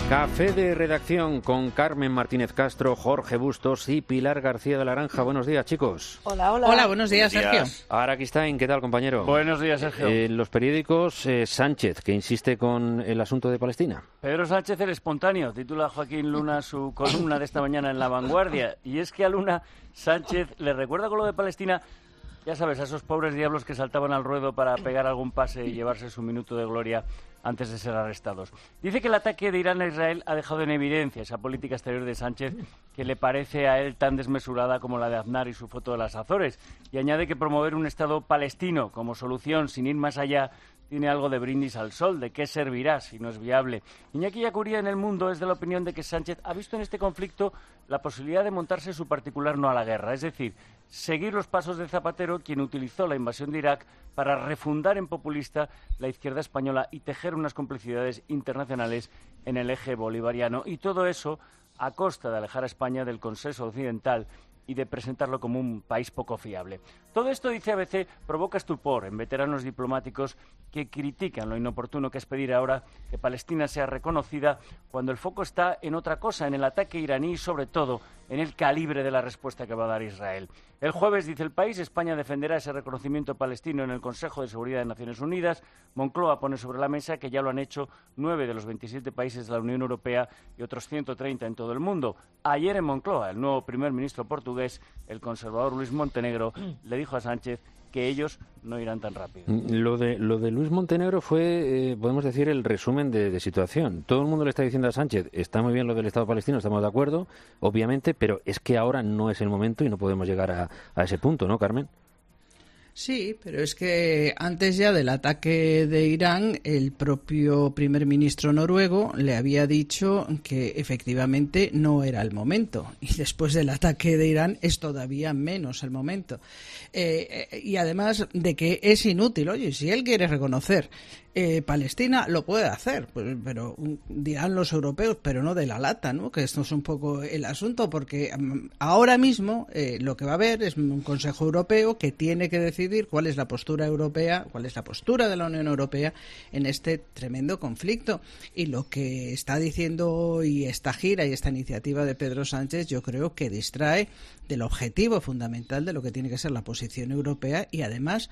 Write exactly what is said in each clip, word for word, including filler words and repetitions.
Café de redacción con Carmen Martínez Castro, Jorge Bustos y Pilar García de la Granja. Buenos días, chicos. Hola, hola. Hola, buenos días, buenos días. Sergio. Araquistain, ¿qué tal, compañero? Buenos días, Sergio. En eh, los periódicos, eh, Sánchez, que insiste con el asunto de Palestina. Pedro Sánchez el espontáneo, titula Joaquín Luna su columna de esta mañana en La Vanguardia. Y es que a Luna Sánchez le recuerda con lo de Palestina, ya sabes, a esos pobres diablos que saltaban al ruedo para pegar algún pase y llevarse su minuto de gloria antes de ser arrestados. Dice que el ataque de Irán a Israel ha dejado en evidencia esa política exterior de Sánchez que le parece a él tan desmesurada como la de Aznar y su foto de las Azores. Y añade que promover un Estado palestino como solución, sin ir más allá, tiene algo de brindis al sol. ¿De qué servirá si no es viable? Iñaki Yacuría en El Mundo es de la opinión de que Sánchez ha visto en este conflicto la posibilidad de montarse su particular no a la guerra, es decir, seguir los pasos de Zapatero, quien utilizó la invasión de Irak para refundar en populista la izquierda española y tejer unas complicidades internacionales en el eje bolivariano. Y todo eso a costa de alejar a España del consenso occidental y de presentarlo como un país poco fiable. Todo esto, dice A B C, provoca estupor en veteranos diplomáticos que critican lo inoportuno que es pedir ahora que Palestina sea reconocida cuando el foco está en otra cosa, en el ataque iraní y, sobre todo, en el calibre de la respuesta que va a dar Israel. El jueves, dice El País, España defenderá ese reconocimiento palestino en el Consejo de Seguridad de Naciones Unidas. Moncloa pone sobre la mesa que ya lo han hecho nueve de los veintisiete países de la Unión Europea y otros ciento treinta en todo el mundo. Ayer en Moncloa, el nuevo primer ministro portugués, el conservador Luis Montenegro, le dijo a Sánchez que ellos no irán tan rápido. Lo de, lo de Luis Montenegro fue, eh, podemos decir, el resumen de, de situación. Todo el mundo le está diciendo a Sánchez, está muy bien lo del Estado palestino, estamos de acuerdo, obviamente, pero es que ahora no es el momento y no podemos llegar a, a ese punto, ¿no, Carmen? Sí, pero es que antes ya del ataque de Irán, el propio primer ministro noruego le había dicho que efectivamente no era el momento. Y después del ataque de Irán es todavía menos el momento. Eh, y además de que es inútil. Oye, si él quiere reconocer eh, Palestina, lo puede hacer. Pues, pero dirán los europeos, pero no de la lata, ¿no? Que esto es un poco el asunto, porque um, ahora mismo eh, lo que va a haber es un Consejo Europeo que tiene que decidir cuál es la postura europea, cuál es la postura de la Unión Europea en este tremendo conflicto. Y lo que está diciendo hoy esta gira y esta iniciativa de Pedro Sánchez, yo creo que distrae del objetivo fundamental de lo que tiene que ser la posición europea y además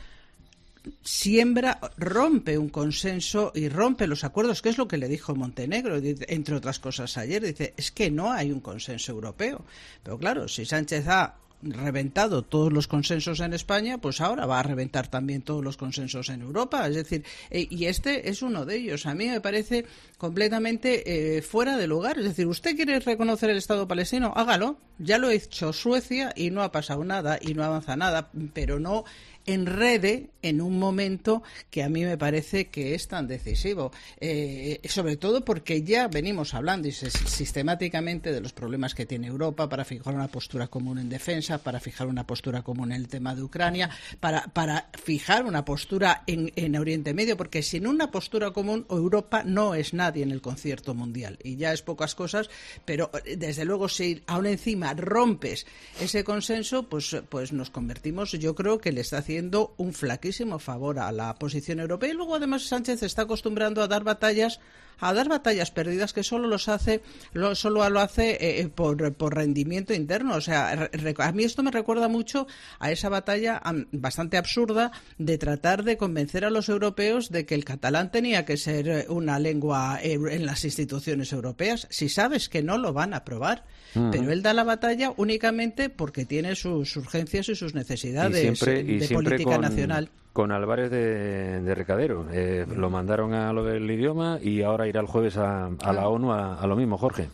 siembra, rompe un consenso y rompe los acuerdos, que es lo que le dijo Montenegro, entre otras cosas ayer. Dice, es que no hay un consenso europeo. Pero claro, si Sánchez ha reventado todos los consensos en España, pues ahora va a reventar también todos los consensos en Europa. Es decir, eh, y este es uno de ellos. A mí me parece completamente eh, fuera de lugar. Es decir, ¿usted quiere reconocer el Estado palestino? Hágalo. Ya lo ha hecho Suecia y no ha pasado nada y no avanza nada, pero no enrede en un momento que a mí me parece que es tan decisivo, eh, sobre todo porque ya venimos hablando y se, sistemáticamente de los problemas que tiene Europa para fijar una postura común en defensa, para fijar una postura común en el tema de Ucrania, para, para fijar una postura en, en Oriente Medio, porque sin una postura común Europa no es nadie en el concierto mundial y ya es pocas cosas, pero desde luego si aún encima rompes ese consenso, pues, pues nos convertimos, yo creo que le está haciendo un flaquísimo favor a la posición europea. Y luego además Sánchez se está acostumbrando a dar batallas a dar batallas perdidas que solo los hace lo, solo lo hace eh, por, por rendimiento interno. O sea, re, a mí esto me recuerda mucho a esa batalla um, bastante absurda de tratar de convencer a los europeos de que el catalán tenía que ser una lengua eh, en las instituciones europeas, si sabes que no lo van a aprobar. Uh-huh. Pero él da la batalla únicamente porque tiene sus urgencias y sus necesidades y siempre, y de siempre política con, nacional. Con Álvarez de, de Recadero. Eh, lo mandaron a lo del idioma y ahora irá el jueves a, a la ONU a, a lo mismo, Jorge.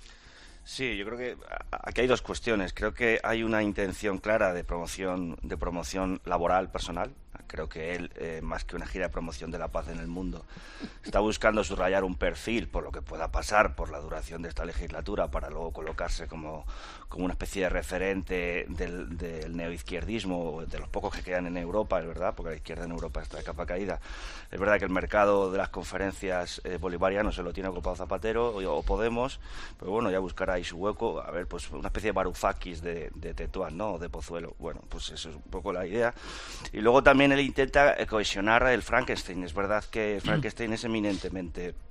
Sí, yo creo que aquí hay dos cuestiones. Creo que hay una intención clara de promoción, de promoción laboral personal. Creo que él, eh, más que una gira de promoción de la paz en el mundo, está buscando subrayar un perfil por lo que pueda pasar por la duración de esta legislatura para luego colocarse como, como una especie de referente del, del neoizquierdismo, de los pocos que quedan en Europa, es verdad, porque la izquierda en Europa está de capa caída. Es verdad que el mercado de las conferencias eh, bolivariano se lo tiene ocupado Zapatero o, o Podemos, pero bueno, ya buscará ahí su hueco. A ver, pues una especie de Varoufakis de, de Tetuán, ¿no? O de Pozuelo. Bueno, pues eso es un poco la idea. Y luego también él intenta cohesionar el Frankenstein. Es verdad que Frankenstein es eminentemente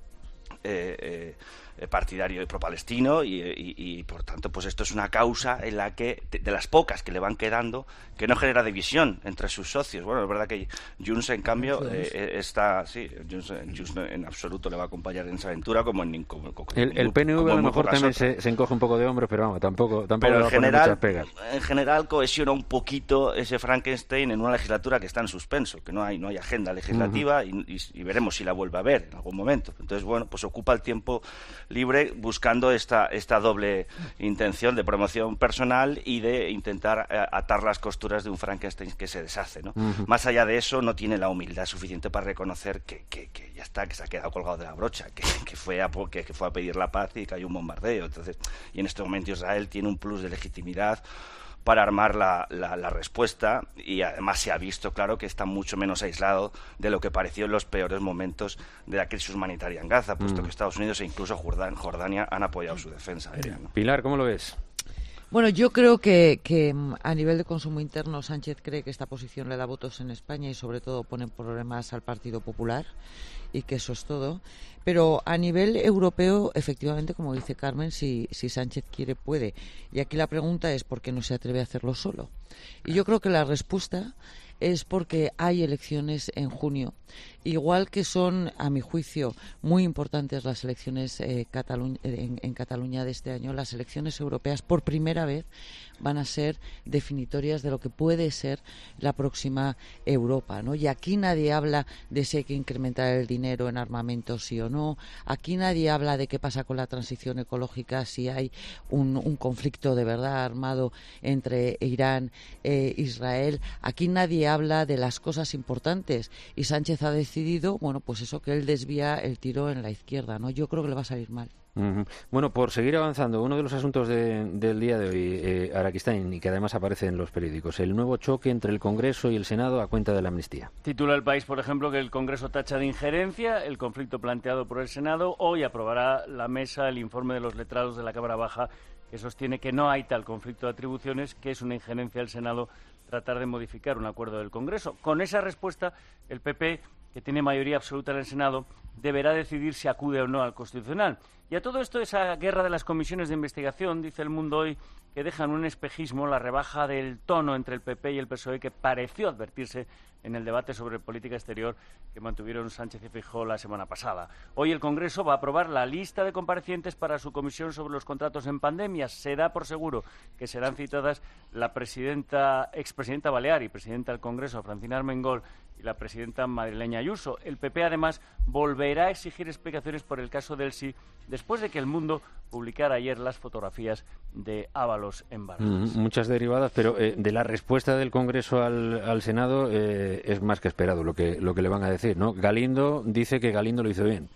eh, eh, partidario y pro-palestino y, y, y, por tanto, pues esto es una causa en la que, de, de las pocas que le van quedando, que no genera división entre sus socios. Bueno, es verdad que Junts, en cambio, eh, está, sí, Junts, Junts en absoluto le va a acompañar en esa aventura, como en como, como, el, el P N V como a lo mejor también se, se encoge un poco de hombros, pero vamos, tampoco, tampoco pero le va en a poner general, muchas pegas. En general cohesiona un poquito ese Frankenstein en una legislatura que está en suspenso, que no hay, no hay agenda legislativa, uh-huh. y, y, y veremos si la vuelve a ver en algún momento. Entonces, bueno, pues ocupa el tiempo libre buscando esta, esta doble intención de promoción personal y de intentar eh, atar las costuras de un Frankenstein que se deshace, ¿no? Uh-huh. Más allá de eso, no tiene la humildad suficiente para reconocer que, que, que ya está, que se ha quedado colgado de la brocha, que, que, fue a, que, que fue a pedir la paz y cayó un bombardeo. Entonces, y en este momento Israel tiene un plus de legitimidad para armar la, la, la respuesta, y además se ha visto, claro, que está mucho menos aislado de lo que pareció en los peores momentos de la crisis humanitaria en Gaza, puesto mm. que Estados Unidos e incluso Jordania han apoyado su defensa aérea, ¿no? Pilar, ¿cómo lo ves? Bueno, yo creo que, que a nivel de consumo interno Sánchez cree que esta posición le da votos en España y sobre todo pone problemas al Partido Popular, y que eso es todo. Pero a nivel europeo, efectivamente, como dice Carmen, si, si Sánchez quiere, puede. Y aquí la pregunta es ¿por qué no se atreve a hacerlo solo? Y yo creo que la respuesta es porque hay elecciones en junio. Igual que son, a mi juicio, muy importantes las elecciones eh, Catalu- en, en Cataluña de este año, las elecciones europeas por primera vez van a ser definitorias de lo que puede ser la próxima Europa, ¿no? Y aquí nadie habla de si hay que incrementar el dinero en armamento, sí o no. Aquí nadie habla de qué pasa con la transición ecológica, si hay un, un conflicto de verdad armado entre Irán e Israel. Aquí nadie habla de las cosas importantes, y Sánchez ha decidido, bueno, pues eso, que él desvía el tiro en la izquierda, ¿no? Yo creo que le va a salir mal. Uh-huh. Bueno, por seguir avanzando, uno de los asuntos de, del día de hoy, eh, Araquistáin, y que además aparece en los periódicos, el nuevo choque entre el Congreso y el Senado a cuenta de la amnistía. Titula El País, por ejemplo, que el Congreso tacha de injerencia el conflicto planteado por el Senado. Hoy aprobará la mesa el informe de los letrados de la Cámara Baja, que sostiene que no hay tal conflicto de atribuciones, que es una injerencia del Senado tratar de modificar un acuerdo del Congreso. Con esa respuesta, el P P, que tiene mayoría absoluta en el Senado, deberá decidir si acude o no al Constitucional. Y a todo esto, esa guerra de las comisiones de investigación, dice El Mundo hoy, que dejan un espejismo la rebaja del tono entre el P P y el P S O E que pareció advertirse en el debate sobre política exterior que mantuvieron Sánchez y Feijóo la semana pasada. Hoy el Congreso va a aprobar la lista de comparecientes para su comisión sobre los contratos en pandemia. Se da por seguro que serán citadas la presidenta, expresidenta Balear y presidenta del Congreso, Francina Armengol, y la presidenta madrileña Ayuso. El P P, además, volverá a exigir explicaciones por el caso del sí, después de que El Mundo publicara ayer las fotografías de Ábalos en Barajas. Mm, muchas derivadas, pero eh, de la respuesta del Congreso al, al Senado eh, es más que esperado lo que, lo que le van a decir, ¿no? Galindo dice que Galindo lo hizo bien.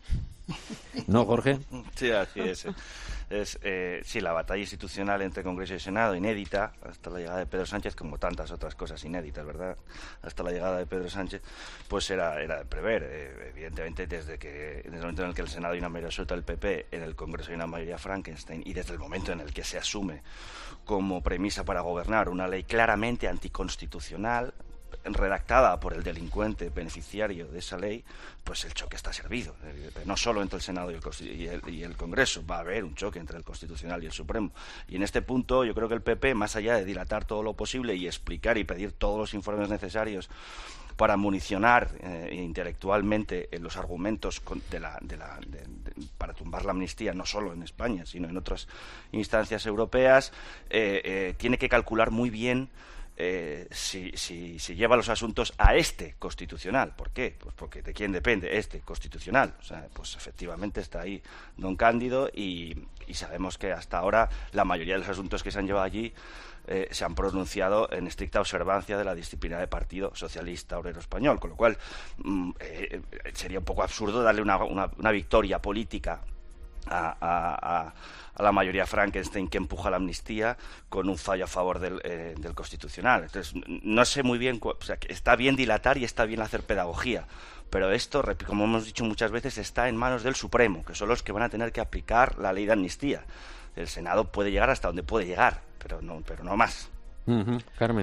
¿No, Jorge? Sí, así es. Es, eh, sí, la batalla institucional entre Congreso y Senado, inédita, hasta la llegada de Pedro Sánchez, como tantas otras cosas inéditas, ¿verdad? Hasta la llegada de Pedro Sánchez, pues era, era de prever. Eh, evidentemente, desde que desde el momento en el que el Senado hay una mayoría absoluta del P P, en el Congreso hay una mayoría Frankenstein, y desde el momento en el que se asume como premisa para gobernar una ley claramente anticonstitucional, redactada por el delincuente beneficiario de esa ley, pues el choque está servido. No solo entre el Senado y el, y, el, y el Congreso, va a haber un choque entre el Constitucional y el Supremo. Y en este punto yo creo que el P P, más allá de dilatar todo lo posible y explicar y pedir todos los informes necesarios para municionar eh, intelectualmente eh, los argumentos con, de la, de la, de, de, para tumbar la amnistía, no solo en España, sino en otras instancias europeas, eh, eh, tiene que calcular muy bien Eh, si, si, si lleva los asuntos a este constitucional. ¿Por qué? Pues porque de quién depende este constitucional. O sea, pues efectivamente está ahí don Cándido y, y sabemos que hasta ahora la mayoría de los asuntos que se han llevado allí eh, se han pronunciado en estricta observancia de la disciplina de Partido Socialista Obrero Español, con lo cual mm, eh, sería un poco absurdo darle una, una, una victoria política a, a, a a la mayoría Frankenstein que empuja la amnistía con un fallo a favor del, eh, del Constitucional. Entonces, no sé muy bien, o sea, que está bien dilatar y está bien hacer pedagogía, pero esto, como hemos dicho muchas veces, está en manos del Supremo, que son los que van a tener que aplicar la ley de amnistía. El Senado puede llegar hasta donde puede llegar, pero no, pero no más. Uh-huh. Carmen.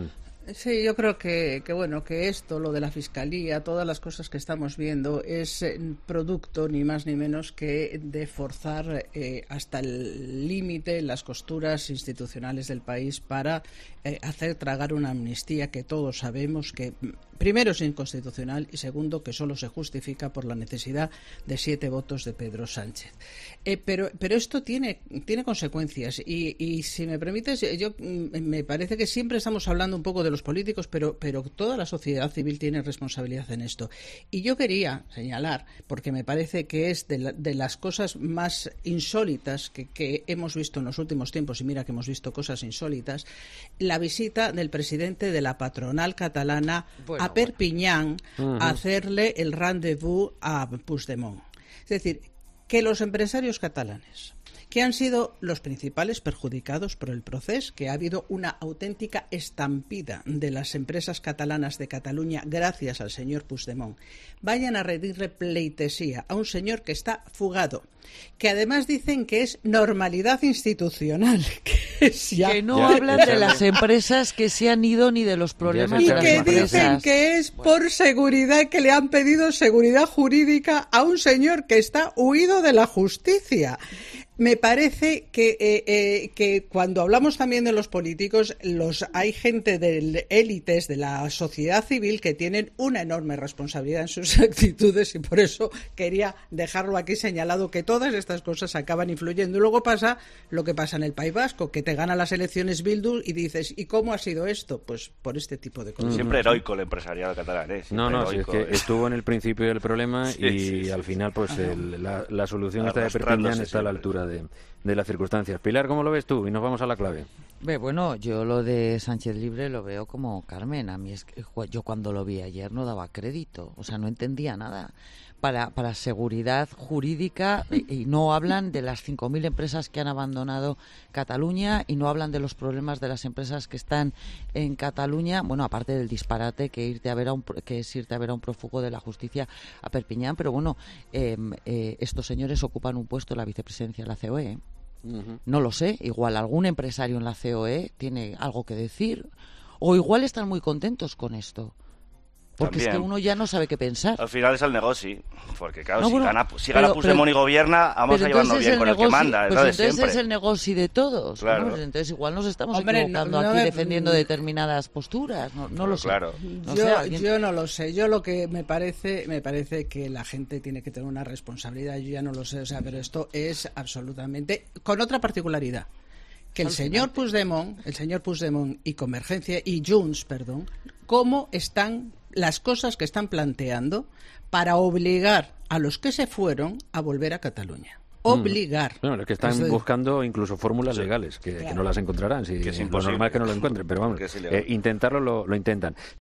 Sí, yo creo que, que bueno, que esto, lo de la Fiscalía, todas las cosas que estamos viendo, es eh, producto ni más ni menos que de forzar eh, hasta el límite las costuras institucionales del país para eh, hacer tragar una amnistía que todos sabemos que primero es inconstitucional y segundo que solo se justifica por la necesidad de siete votos de Pedro Sánchez. Eh, pero, pero esto tiene, tiene consecuencias y, y si me permites, yo me parece que siempre estamos hablando un poco de los políticos, pero, pero toda la sociedad civil tiene responsabilidad en esto. Y yo quería señalar, porque me parece que es de, la, de las cosas más insólitas que, que hemos visto en los últimos tiempos, y mira que hemos visto cosas insólitas, la visita del presidente de la patronal catalana bueno, a Perpiñán bueno. uh-huh. a hacerle el rendezvous a Puigdemont. Es decir, que los empresarios catalanes, que han sido los principales perjudicados por el proceso, que ha habido una auténtica estampida de las empresas catalanas de Cataluña gracias al señor Puigdemont, vayan a rendirle pleitesía a un señor que está fugado, que además dicen que es normalidad institucional, que es ya... Que no ya, hablan ya, de ya, las empresas que se han ido ni de los problemas y de las que empresas. dicen que es por seguridad, que le han pedido seguridad jurídica a un señor que está huido de la justicia. Me parece que, eh, eh, que cuando hablamos también de los políticos, los hay gente de élites de la sociedad civil que tienen una enorme responsabilidad en sus actitudes y por eso quería dejarlo aquí señalado que todas estas cosas acaban influyendo. Y luego pasa lo que pasa en el País Vasco, que te gana las elecciones Bildu y dices, ¿y cómo ha sido esto? Pues por este tipo de cosas. Siempre heroico el empresariado catalán, ¿eh? Siempre no, no, heroico, si es que ¿eh? estuvo en el principio del problema sí, y sí, sí, al final pues el, la, la solución esta de Perpiñán está siempre. a la altura de, de las circunstancias. Pilar, ¿cómo lo ves tú? Y nos vamos a la clave. Bueno, yo lo de Sánchez Libre lo veo como Carmen. A mí es que yo cuando lo vi ayer no daba crédito, o sea, no entendía nada. Para, para seguridad jurídica y, y no hablan de las cinco mil empresas que han abandonado Cataluña y no hablan de los problemas de las empresas que están en Cataluña, bueno, aparte del disparate que irte a ver a un, que es irte a ver a un prófugo de la justicia a Perpiñán, pero bueno, eh, eh, estos señores ocupan un puesto en la vicepresidencia de la C O E. Uh-huh. No lo sé, igual algún empresario en la C O E tiene algo que decir o igual están muy contentos con esto. Porque también. Es que uno ya no sabe qué pensar. Al final es el negocio, porque claro, no, si bueno, gana, si gana Puigdemont y gobierna, vamos a llevarnos bien con negocio, el que manda, pues es lo de entonces siempre. es el negocio de todos. Claro. ¿no? Entonces igual nos estamos Hombre, equivocando no, no aquí me... defendiendo determinadas posturas, no, no Pero lo sé. Claro. No yo, sé, alguien... yo no lo sé, yo lo que me parece, me parece que la gente tiene que tener una responsabilidad, yo ya no lo sé, o sea, pero esto es absolutamente, con otra particularidad. Que el señor Puigdemont, el señor Puigdemont y Convergencia y Junts, perdón, cómo están las cosas que están planteando para obligar a los que se fueron a volver a Cataluña. Obligar. Bueno, es que están es buscando incluso fórmulas sí. legales, que, claro. que no las encontrarán. Si, que es lo normal es que no lo encuentren, pero vamos, eh, intentarlo lo, lo intentan.